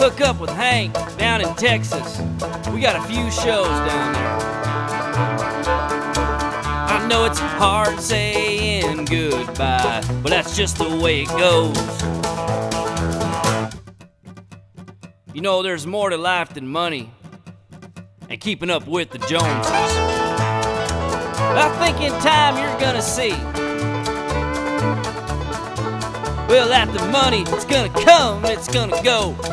Hook up with Hank down in Texas. We got a few shows down there. I know it's hard saying goodbye, but that's just the way it goes. You know, there's more to life than money and keeping up with the Joneses. I think in time you're gonna see, well, that the money, it's gonna come, it's gonna go.